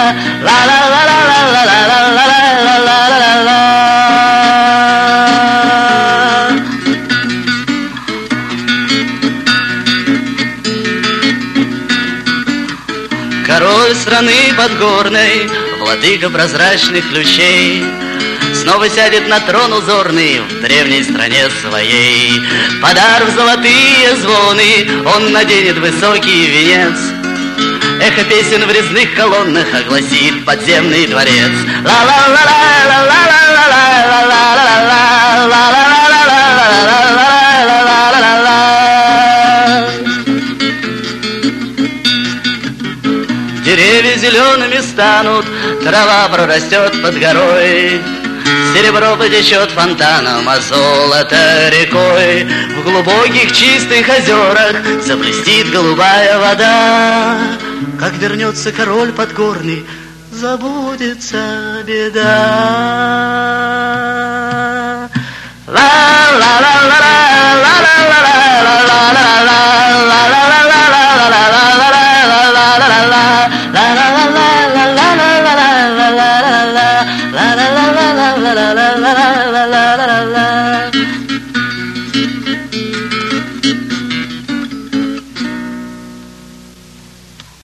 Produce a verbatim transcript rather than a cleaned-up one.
Король страны подгорной, владыка прозрачных ключей, снова сядет на трон узорный в древней стране своей. Подарив золотые звоны, он наденет высокий венец. Эхо песен в резных колоннах огласит подземный дворец. Деревья зелеными станут, трава прорастет под горой, серебро потечет фонтаном, а золото рекой. В глубоких чистых озерах заблестит голубая вода. Как вернется король подгорный, забудется беда. La la la la la la la la la la la la la la la la la la la la.